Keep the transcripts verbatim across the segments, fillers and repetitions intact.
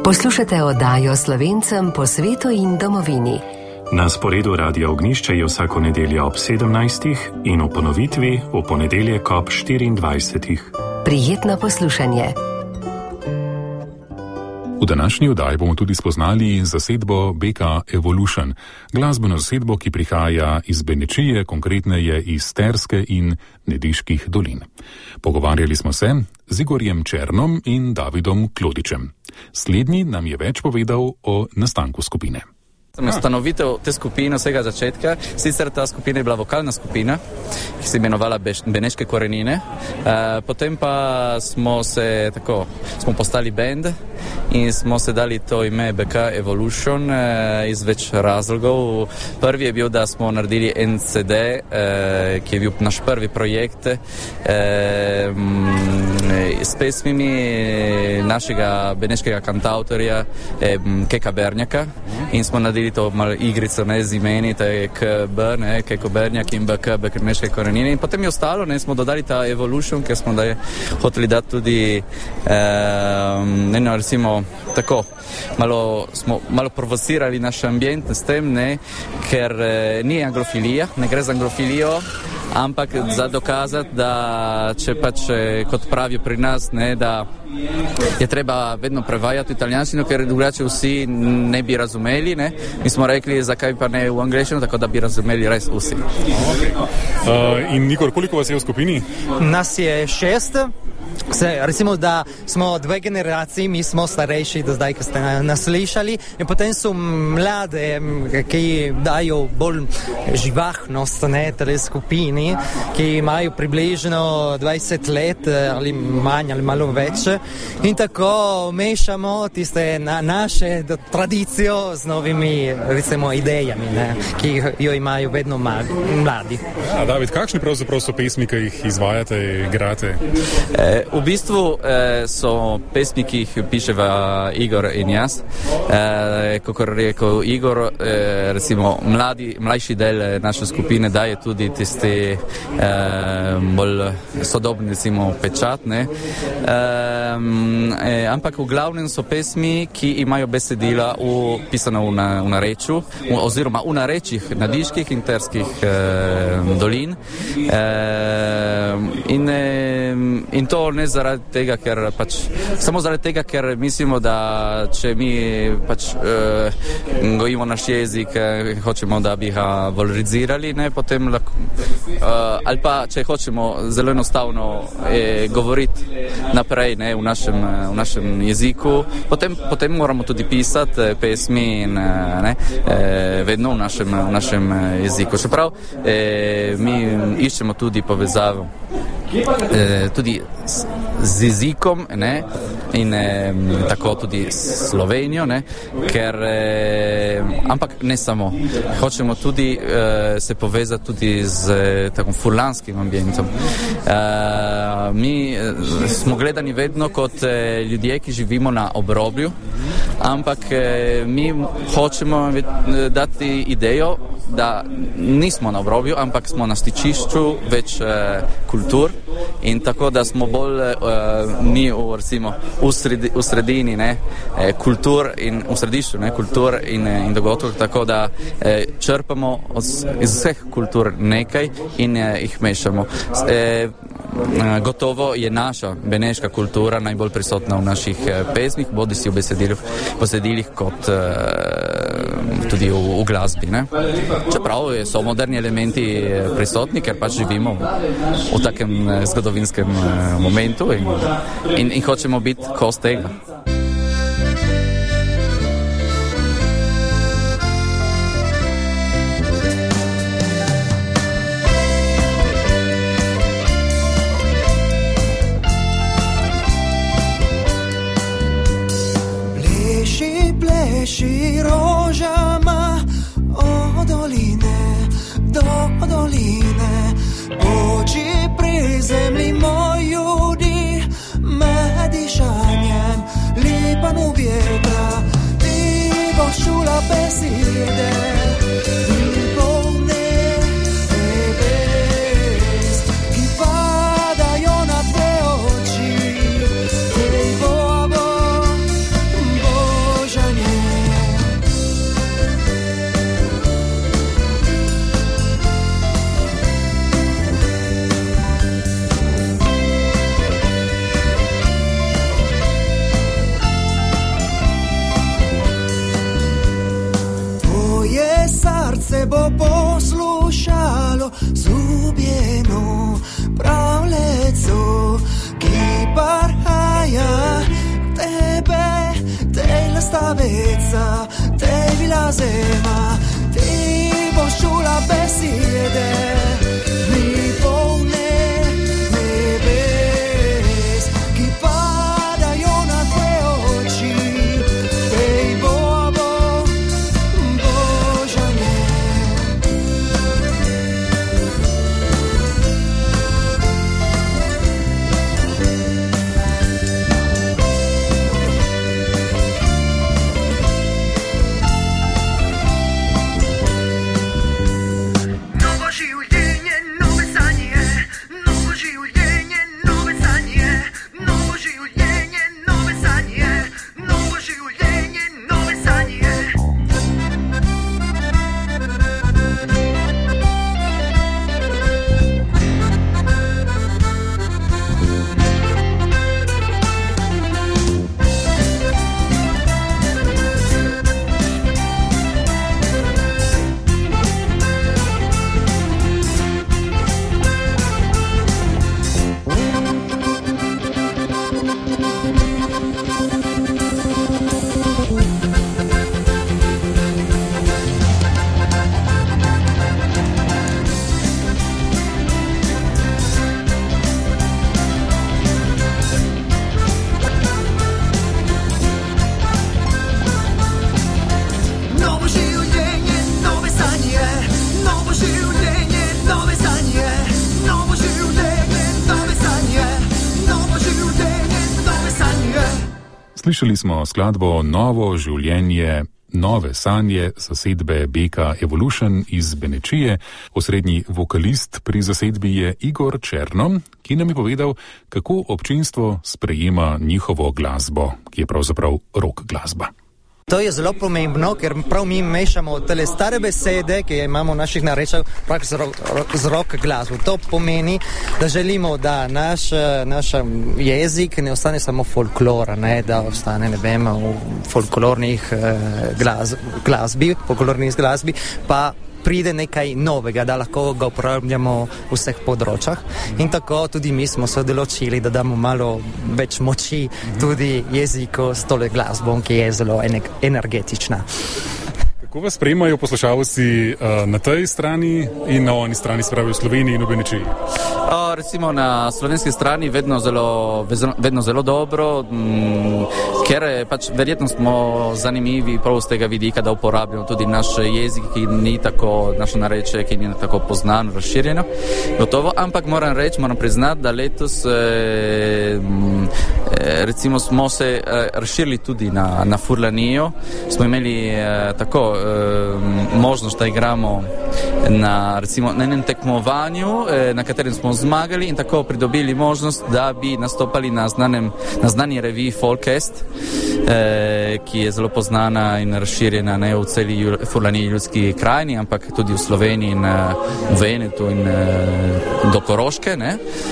Poslušate oddajo Slovencem po svetu in domovini. Na sporedu Radia Ognjišče je vsako nedeljo ob sedemnajstih in v ponovitvi v ponedeljek ob štiriindvajsetih. Prijetno poslušanje. V današnji oddaji bomo tudi spoznali zasedbo B K Evolution, glasbeno zasedbo, ki prihaja iz Benečije, konkretneje iz Terske in Nediških dolin. Pogovarjali smo se z Igorjem Černom in Davidom Klodičem. Slednji nam je več povedal o nastanku skupine. Ustanovitev te skupine vsega začetka, sicer ta skupina je bila vokalna skupina, ki se imenovala Beneške korenine, e, potem pa smo se tako, smo postali band in smo se dali to ime B K Evolution e, iz več razlogov. Prvi je bil, da smo naredili en C D, e, ki je bil naš prvi projekt e, m, s pesmimi našega beneškega kantautorja e, Keka Bernjaka in smo naredili to malo igrico, ne, z imeni, to je K B, ne, Keko Bernjak in B K, Beneške korenine. In potem je ostalo, ne, smo dodali ta Evolution, ker smo da je hoteli dati tudi, eh, ne, no, recimo, tako, malo smo malo provocirali naš ambient s tem, ne, ker eh, ni anglofilija, ne gre za anglofilijo, ampak za dokazati, da če pač, kot pravijo pri nas, ne, da je treba vedno prevajati italijanščino, ker drugače vsi ne bi razumeli, ne. Mi smo rekli, zakaj pa ne v angleščino, tako da bi razumeli res vsi. Okay. Uh, in Igor, koliko vas je v skupini? Nas je šest. Se, recimo, da smo dve generaciji, mi smo starejši do zdaj, ki ste nas slišali, in potem so mlade, ki dajo bolj živahnost, ne, tele skupini, ki imajo približno dvajset let ali manj ali malo več. In tako mešamo tiste na, naše tradicijo z novimi, recimo, idejami, ne, ki jo imajo vedno mladi. A David, kakšni pravzaprav so pesmi, ki jih izvajate, igrate? E, V bistvu eh, so pesmi, ki jih piševa Igor in jaz. Eh, kakor rekel Igor, eh, recimo mladi, mlajši del naše skupine daje tudi tisti eh, bolj sodobni, recimo, pečat, ne. Eh, eh, ampak v glavnem so pesmi, ki imajo besedila v, pisano v, na, v narečju, v, oziroma v narečjih nadiških in terskih eh, dolin. Eh, in, eh, in to ne zaradi tega, ker pač, samo zaradi tega, ker mislimo, da če mi pač uh, gojimo naš jezik, uh, hočemo, da bi ga valorizirali, ne, potem lahko, uh, ali pa če hočemo zelo enostavno eh, govoriti naprej, ne, v našem, v našem jeziku, potem, potem moramo tudi pisati eh, pesmi in eh, ne, eh, vedno v našem, v našem jeziku. Čeprav eh, mi iščemo tudi povezavo Eh, tudi z, z jezikom, ne, in eh, tako tudi s Slovenijo, ne, ker, eh, ampak ne samo. Hočemo tudi eh, se povezati tudi z eh, takim furlanskim ambientom. Eh, mi eh, smo gledani vedno kot eh, ljudje, ki živimo na obrobju, ampak eh, mi hočemo dati idejo, da nismo na obrobju, ampak smo na stičišču več eh, kultur in tako, da smo bolj eh, mi v, recimo, v, sredi, v sredini, ne, eh, kultur in v središču, ne, kultur in, in dogodkov, tako da eh, črpamo od, iz vseh kultur nekaj in eh, jih mešamo. Eh, gotovo je naša beneška kultura najbolj prisotna v naših eh, pesmih, bodi si v besedilih, besedilih kot eh, tudi v, v glasbi, ne. Čeprav so moderni elementi prisotni, ker pač živimo v takem zgodovinskem momentu in, in, in hočemo biti kos tega. Pleši, pleši rožama od doline do doline, poči pri zemlji moj ljudi, med dišanjem lipanu vjetra, ti boš čula besede in polne nebes, ki padajo na tvoje oči, tej bo, bo, bo. slaveca, tebi la zema, ti boš čula besede, mi polne nebes, ki padajo na tvoje oči, tej Bobo, Božanje. Slišali smo skladbo Novo življenje, nove sanje zasedbe Beka Evolution iz Benečije. Osrednji vokalist pri zasedbi je Igor Černo, ki nam je povedal, kako občinstvo sprejema njihovo glasbo, ki je pravzaprav rock glasba. To je zelo pomembno, ker prav mi mešamo tele stare besede, ki imamo v naših narečjih, prav z, ro, z rock glasbo. To pomeni, da želimo, da naš, naš jezik ne ostane samo folklora, ne, da ostane, ne vem, v folklornih eh, glas, glasbi, folklornih glasbi, pa pride nekaj novega, da lahko ga uporabljamo v vseh področjah. In tako tudi mi smo se odločili, da damo malo več moči tudi jeziku s tole glasbo, ki je zelo energetična. Kako vas sprejemajo poslušalci uh, na tej strani in na oni strani, se pravi v Sloveniji in v Benečiji? Uh, recimo na slovenski strani vedno zelo, vedno zelo dobro, m, ker pač verjetno smo zanimivi prav z tega vidika, da uporabljamo tudi naš jezik, ki ni tako, naše narečje, ki ni tako poznan, razširjeno. Gotovo, ampak moram reči, moram priznati, da letos eh, recimo smo se eh, razširili tudi na, na Furlanijo. Smo imeli eh, tako možnost, da igramo na, recimo, na enem tekmovanju, na katerem smo zmagali in tako pridobili možnost, da bi nastopali na, znanem, na znani reviji Folkest, ki je zelo poznana in razširjena ne v celi Furlaniji ljudski krajini, ampak tudi v Sloveniji in v Venetu in do Koroške. Ne?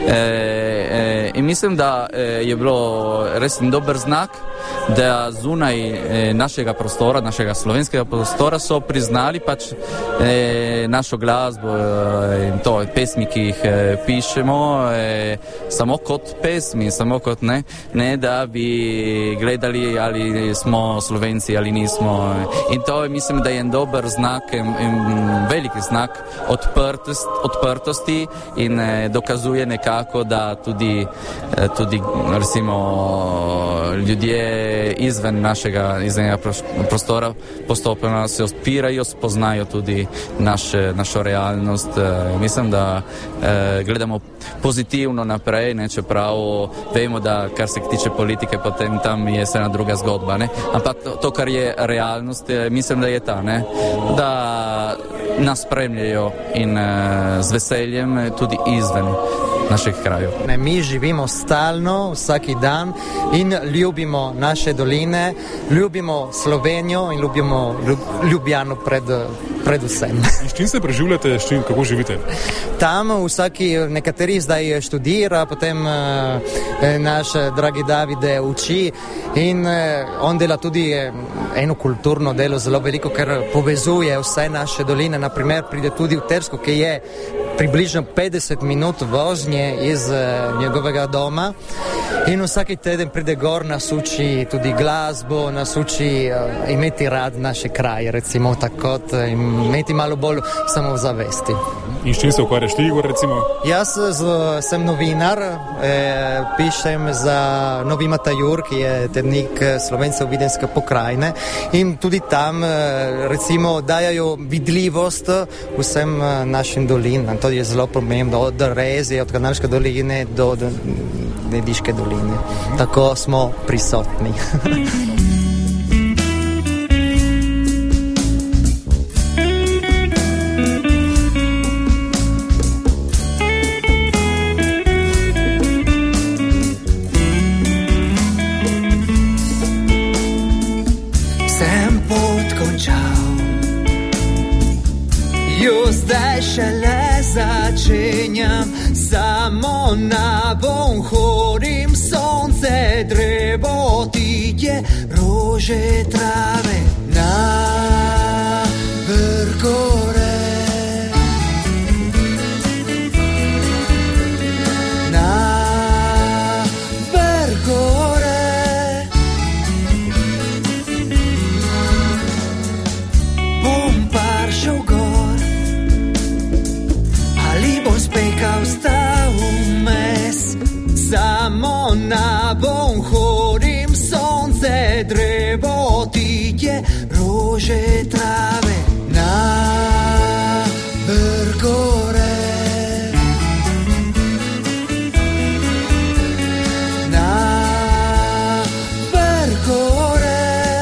In mislim, da je bilo res dober znak, da zunaj našega prostora, našega slovenskega prostora so priznali pač e, našo glasbo in to pesmi, ki jih e, pišemo e, samo kot pesmi, samo kot ne, ne da bi gledali, ali smo Slovenci ali nismo. In to mislim, da je en dober znak, en, en veliki znak odprtost, odprtosti in e, dokazuje nekako, da tudi, e, tudi recimo ljudje izven našega izven prostora postopno se odpirajo, spoznajo tudi naše, našo realnost. E, mislim, da e, gledamo pozitivno naprej, ne, čeprav vemo, da kar se tiče politike, potem tam je vse ena druga zgodba. Ne. Ampak to, to, kar je realnost, je, mislim, da je ta, ne, da nas spremljajo in e, z veseljem tudi izven naših krajev. Ne, mi živimo stalno, vsaki dan in ljubimo naše doline, ljubimo Slovenijo in ljubimo Ljubljano pred, predvsem. In s čim se preživljate, s čim, kako živite? Tam vsaki, nekateri zdaj študira, potem eh, naš dragi Davide uči in eh, on dela tudi eh, eno kulturno delo zelo veliko, ker povezuje vse naše doline. Naprimer pride tudi v Tersko, ki je približno petdeset minut vožnje iz uh, njegovega doma In vsaki teden pride gor, nas uči tudi glasbo, nas uči uh, imeti rad naše kraje, recimo tako, imeti malo bolj samozavesti. In s čim se ukvarjaš ti, Igor, recimo? Jaz z, sem novinar, eh, pišem za Novi Matajur, ki je tednik Slovencev Videnske pokrajine, in tudi tam eh, recimo dajajo vidljivost vsem našim dolinam. To je zelo pomembno, od Rezije, od Kanalske doline do, do Nediške doline. Tako smo prisotni. Zdaj šele začenjam, samo na von hodim, sonce, drevotitje, rože, trave, na vrh gore. Na vrh gore. Bom paršel gor, spekal sta vmes, samo na von hodim, sonce, drevotitje, rože, trave, na vrh gore. Na vrh gore.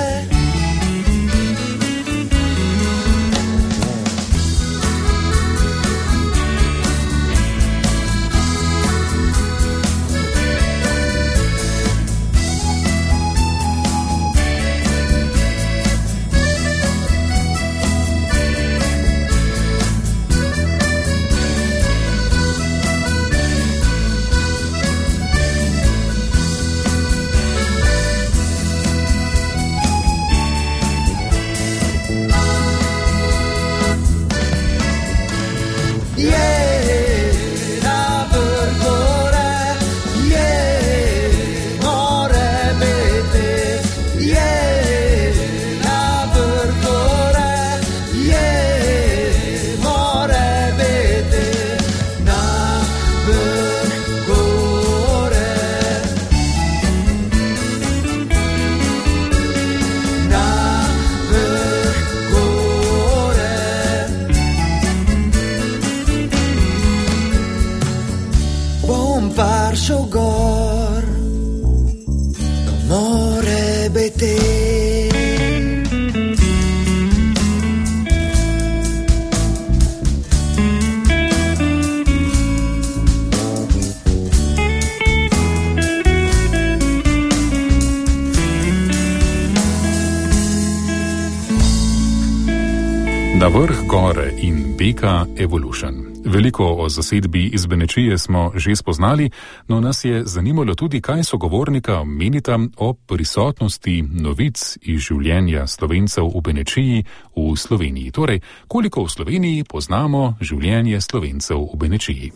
Na vrh gore in Beka Evolution. Veliko o zasedbi iz Benečije smo že spoznali, no nas je zanimalo tudi, kaj sogovornika menita o prisotnosti novic iz življenja Slovencev v Benečiji v Sloveniji. Torej, koliko v Sloveniji poznamo življenje Slovencev v Benečiji?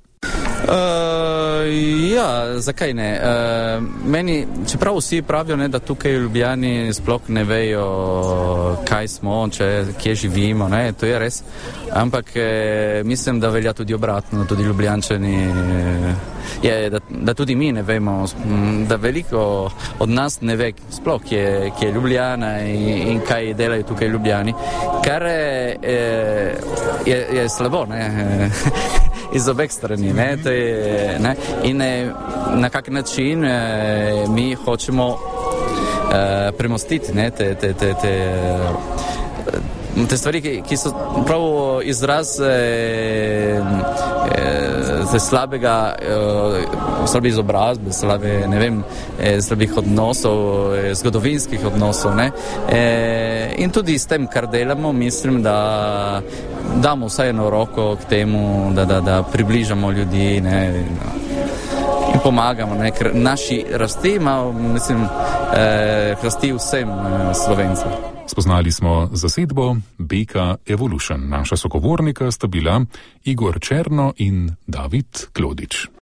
Uh, ja, zakaj ne? Uh, meni, čeprav vsi pravijo, ne, da tukaj v Ljubljani sploh ne vejo, kaj smo, če, kje živimo, ne, to je res. Ampak eh, mislim, da velja tudi obratno, tudi Ljubljančani, je, da, da tudi mi ne vemo, da veliko od nas ne ve sploh, kje, kje je Ljubljana in, in kaj delajo tukaj v Ljubljani. Kar eh, je, je slabo, ne? Iz obeh strani, ne, to je, ne, in eh, na kak način eh, mi hočemo eh, premostiti, ne, te, te, te, te, te stvari, ki, ki so prav izraz eh, eh, slabega, eh, slabe izobrazbe, slabe, ne vem, eh, slabih odnosov, eh, zgodovinskih odnosov, ne, eh, in tudi s tem, kar delamo, mislim, da damo vsaj eno roko k temu, da, da, da približamo ljudi, ne, in pomagamo, ne, ker naši rasti ima, mislim, eh, rasti vsem eh, Slovencem. Spoznali smo zasedbo Beka Evolution. Naša sogovornika sta bila Igor Černo in David Klodič.